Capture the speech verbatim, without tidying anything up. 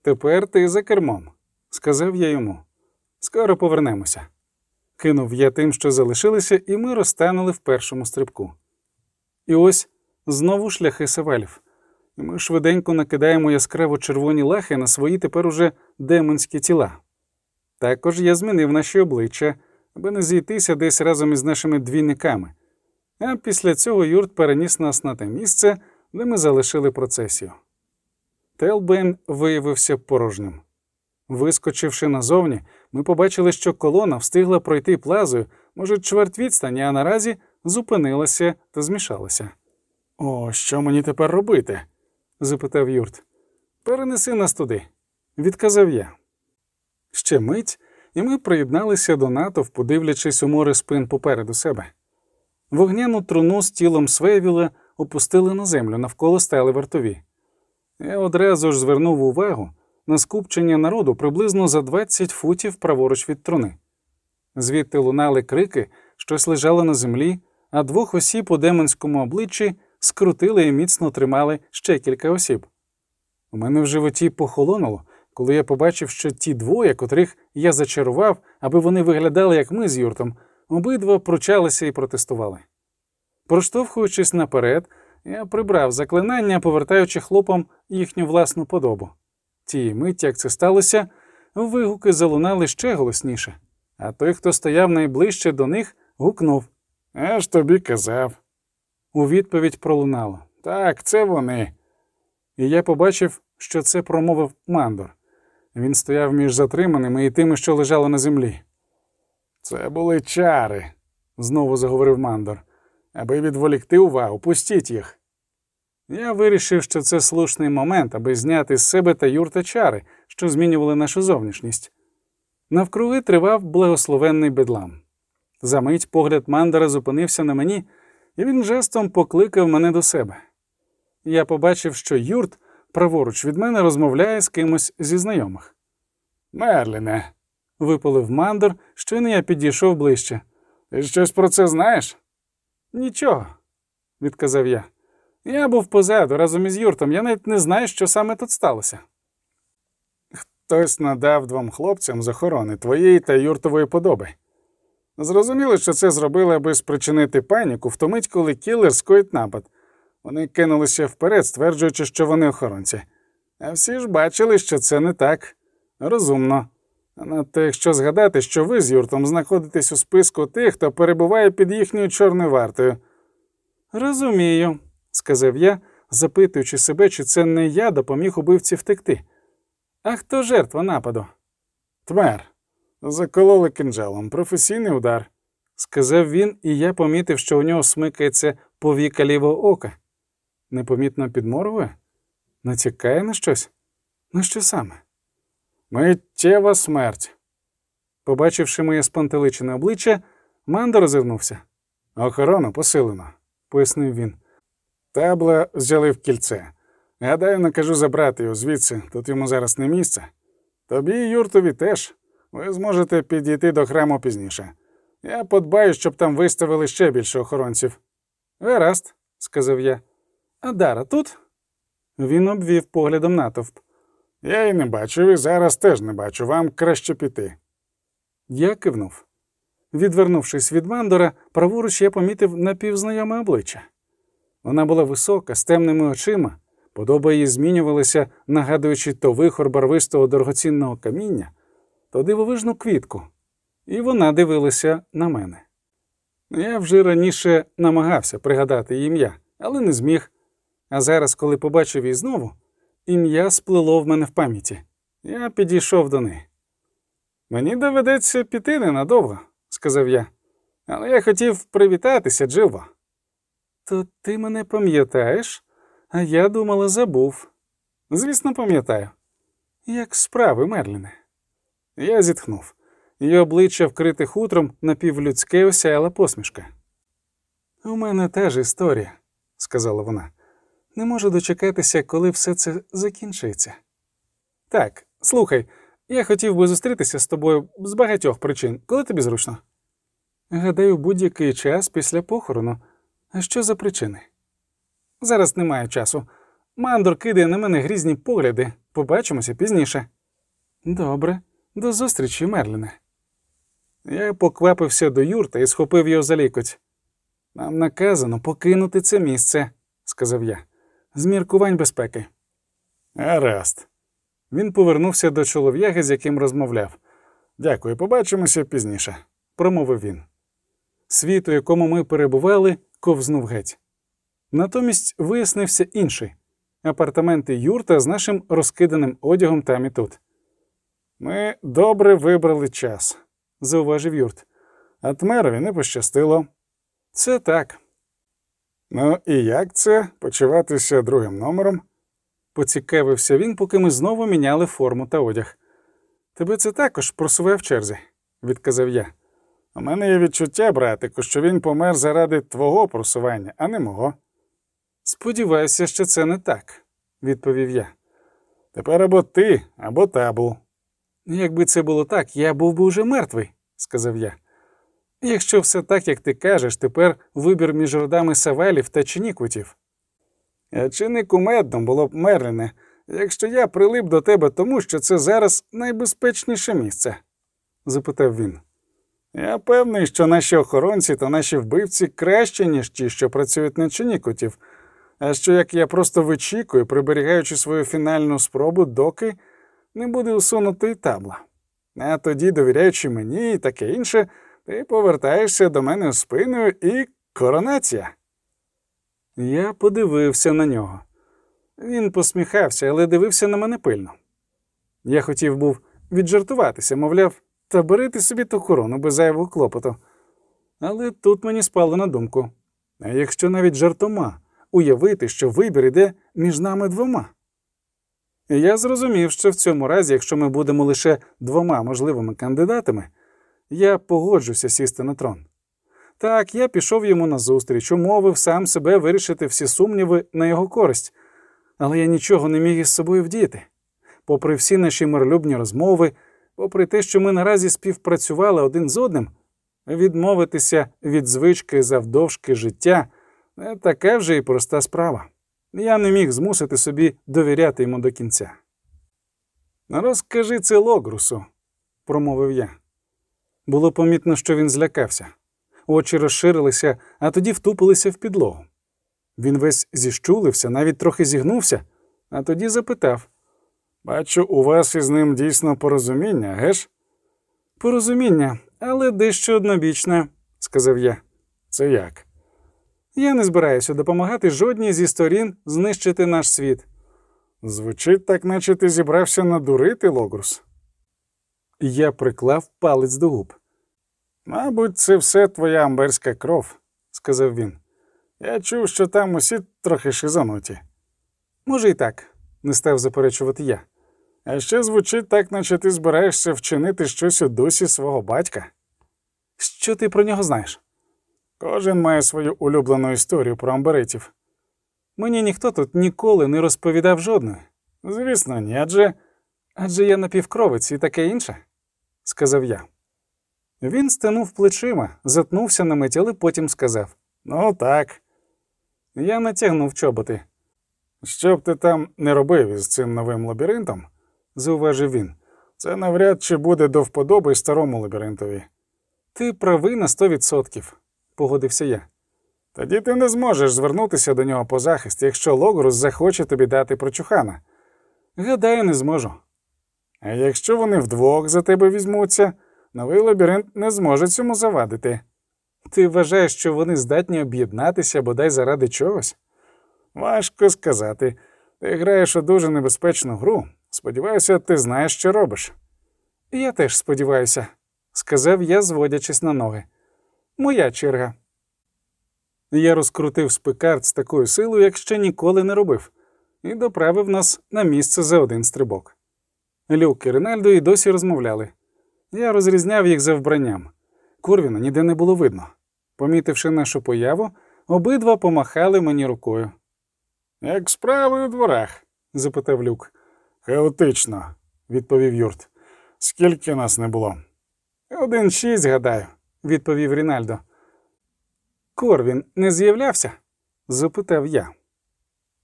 «Тепер ти за кермом», – сказав я йому. «Скоро повернемося». Кинув я тим, що залишилися, і ми розтанули в першому стрибку. І ось знову шляхи савалів. І ми швиденько накидаємо яскраво червоні лахи на свої тепер уже демонські тіла. Також я змінив наші обличчя, аби не зійтися десь разом із нашими двійниками. А після цього юрт переніс нас на те місце, де ми залишили процесію. Телбейн виявився порожнім. Вискочивши назовні, ми побачили, що колона встигла пройти плазою, може, чверть відстані, а наразі зупинилася та змішалася. «О, що мені тепер робити?» – запитав юрт. «Перенеси нас туди», – відказав я. Ще мить, і ми приєдналися до натовпу, дивлячись у море спин попереду себе. Вогняну труну з тілом Свейвіла опустили на землю, навколо стали вартові. Я одразу ж звернув увагу на скупчення народу приблизно за двадцять футів праворуч від труни. Звідти лунали крики, щось лежало на землі, а двох осіб у демонському обличчі скрутили і міцно тримали ще кілька осіб. У мене в животі похолонуло, коли я побачив, що ті двоє, котрих я зачарував, аби вони виглядали, як ми з юртом, обидва пручалися і протестували. Проштовхуючись наперед, я прибрав заклинання, повертаючи хлопам їхню власну подобу. Тієї миті, як це сталося, вигуки залунали ще голосніше, а той, хто стояв найближче до них, гукнув: «Я ж тобі казав». У відповідь пролунало: «Так, це вони». І я побачив, що це промовив Мандор. Він стояв між затриманими і тими, що лежали на землі. «Це були чари», – знову заговорив Мандор. «Аби відволікти увагу, пустіть їх». Я вирішив, що це слушний момент, аби зняти з себе та юрта чари, що змінювали нашу зовнішність. Навкруги тривав благословенний бедлам. Замить погляд Мандора зупинився на мені, і він жестом покликав мене до себе. Я побачив, що юрт праворуч від мене розмовляє з кимось зі знайомих. «Мерліне», – випалив Мандор, щойно я підійшов ближче. «Ти щось про це знаєш?» «Нічого», – відказав я. «Я був позаду, разом із юртом, я навіть не знаю, що саме тут сталося». «Хтось надав двом хлопцям з охорони твоєї та юртової подоби. Зрозуміло, що це зробили, аби спричинити паніку в ту мить, коли кілер скоїть напад. Вони кинулися вперед, стверджуючи, що вони охоронці. А всі ж бачили, що це не так. Розумно. А надто якщо згадати, що ви з юртом знаходитесь у списку тих, хто перебуває під їхньою чорною вартою». «Розумію», – сказав я, запитуючи себе, чи це не я допоміг убивці втекти. «А хто жертва нападу?» «Тмер. Закололи кинджалом. Професійний удар», – сказав він, і я помітив, що у нього смикається повіка лівого ока. Непомітно підморгує? Натякає на щось? На що саме? «Миттєва смерть». Побачивши моє спантеличене обличчя, Мандор озирнувся. «Охорону посилено», – пояснив він. «Табла взяли в кільце. Гадаю, накажу забрати його звідси, тут йому зараз не місце. Тобі і юртові теж. Ви зможете підійти до храму пізніше. Я подбаю, щоб там виставили ще більше охоронців». «Гаразд», – сказав я. «А Дара тут?» Він обвів поглядом натовп. «Я її не бачу, і зараз теж не бачу. Вам краще піти». Я кивнув. Відвернувшись від Мандора, праворуч я помітив напівзнайоме обличчя. Вона була висока, з темними очима, подоба її змінювалася, нагадуючи то вихор барвистого дорогоцінного каміння, то дивовижну квітку. І вона дивилася на мене. Я вже раніше намагався пригадати її ім'я, але не зміг. А зараз, коли побачив її знову, ім'я сплило в мене в пам'яті. Я підійшов до неї. «Мені доведеться піти ненадовго», – сказав я. «Але я хотів привітатися, Джилво». «То ти мене пам'ятаєш? А я думала, забув». «Звісно, пам'ятаю». «Як справи, Мерліне?» Я зітхнув. Її обличчя, вкрите хутром, напівлюдське, осяяла посмішка. «У мене та ж історія», – сказала вона. «Не можу дочекатися, коли все це закінчиться». «Так, слухай, я хотів би зустрітися з тобою з багатьох причин. Коли тобі зручно?» «Гадаю, будь-який час після похорону. А що за причини?» «Зараз немає часу. Мандор кидає на мене грізні погляди. Побачимося пізніше. Добре. До зустрічі, Мерліне. Я поквапився до юрта і схопив його за лікоть. Нам наказано покинути це місце, сказав я, з міркувань безпеки. Гаразд. Він повернувся до чолов'яги, з яким розмовляв. Дякую, побачимося пізніше, промовив він. Світ, у якому ми перебували, ковзнув геть. Натомість вияснився інший – апартаменти юрта з нашим розкиданим одягом там і тут. Ми добре вибрали час, зауважив юрт. А Тмерові не пощастило. Це так. Ну і як це почуватися другим номером? Поцікавився він, поки ми знову міняли форму та одяг. Тебе це також просуває в черзі, відказав я. У мене є відчуття, братику, що він помер заради твого просування, а не мого. Сподіваюся, що це не так, відповів я. Тепер або ти, або табу. Якби це було так, я був би уже мертвий, сказав я. Якщо все так, як ти кажеш, тепер вибір між родами Савелів та Ченікутів. А чи не кумедно було б, Мерліне, якщо я прилип до тебе тому, що це зараз найбезпечніше місце? Запитав він. Я певний, що наші охоронці та наші вбивці краще, ніж ті, що працюють на Ченікутів, а що як я просто вичікую, приберігаючи свою фінальну спробу, доки не буде усунутої табла. А тоді, довіряючи мені і таке інше, ти повертаєшся до мене спиною і коронація. Я подивився на нього. Він посміхався, але дивився на мене пильно. Я хотів був віджартуватися, мовляв, та бери ти собі ту корону без зайвого клопоту. Але тут мені спало на думку. А якщо навіть жартома уявити, що вибір іде між нами двома? І я зрозумів, що в цьому разі, якщо ми будемо лише двома можливими кандидатами, я погоджуся сісти на трон. Так, я пішов йому назустріч, умовив сам себе вирішити всі сумніви на його користь, але я нічого не міг із собою вдіяти. Попри всі наші миролюбні розмови, попри те, що ми наразі співпрацювали один з одним, відмовитися від звички завдовжки життя – не така вже і проста справа. Я не міг змусити собі довіряти йому до кінця. «Розкажи це Логрусу», – промовив я. Було помітно, що він злякався. Очі розширилися, а тоді втупилися в підлогу. Він весь зіщулився, навіть трохи зігнувся, а тоді запитав. «Бачу, у вас із ним дійсно порозуміння, геш?» «Порозуміння, але дещо однобічне», – сказав я. «Це як?» «Я не збираюся допомагати жодній зі сторін знищити наш світ». «Звучить так, наче ти зібрався надурити, Логрус». Я приклав палець до губ. «Мабуть, це все твоя амберська кров», – сказав він. «Я чув, що там усі трохи шизануті». «Може і так», – не став заперечувати я. «А ще звучить так, наче ти збираєшся вчинити щось у дусі свого батька». «Що ти про нього знаєш?» «Кожен має свою улюблену історію про амберитів». «Мені ніхто тут ніколи не розповідав жодної». «Звісно, ні, адже...» «Адже я напівкровець і таке інше», – сказав я. Він стенув плечима, затнувся на мить, але потім сказав. «Ну так». Я натягнув чоботи. «Що б ти там не робив із цим новим лабіринтом», – зауважив він, – «це навряд чи буде до вподоби старому лабіринтові». «Ти правий на сто відсотків», – погодився я. «Тоді ти не зможеш звернутися до нього по захист, якщо Логрус захоче тобі дати прочухана». «Гадаю, не зможу». «А якщо вони вдвох за тебе візьмуться, новий лабіринт не зможе цьому завадити». «Ти вважаєш, що вони здатні об'єднатися бодай заради чогось?» «Важко сказати. Ти граєш у дуже небезпечну гру. Сподіваюся, ти знаєш, що робиш». «Я теж сподіваюся», – сказав я, зводячись на ноги. «Моя черга». Я розкрутив спикард з такою силою, як ще ніколи не робив, і доправив нас на місце за один стрибок. Люк і Ринальдо й досі розмовляли. Я розрізняв їх за вбранням. Корвіна ніде не було видно. Помітивши нашу появу, обидва помахали мені рукою. «Як справи у дворах?» – запитав Люк. «Хаотично», – відповів юрт. «Скільки нас не було?» «Один шість, гадаю», – відповів Рінальдо. «Корвін не з'являвся?» – запитав я.